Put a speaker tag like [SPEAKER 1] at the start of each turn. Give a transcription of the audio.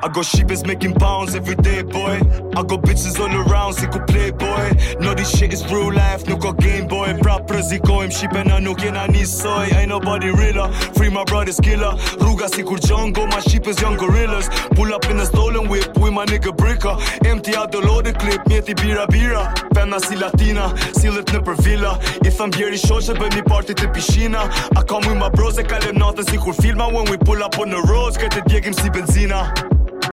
[SPEAKER 1] I got sheepers making pounds every day, boy. I got bitches all around, si ku playboy. No, this shit is real life, nuk ka game boy. Prap rrezikojm, shqipena nuk jena nisoj. Ain't nobody realer, free my brother's killer. Rruga si kur Django, my sheepers young gorillas. Pull up in a stolen whip, with my nigga Bricka. Empty out the loaded clip, mjeti bira. Femna si latina, sillet në për villa. I tham bjeri shoqe, bëjmë një party të pishina. A kam with my bros e kalem natën si kur filma. When we pull up on the roads, këtë djegim si benzina.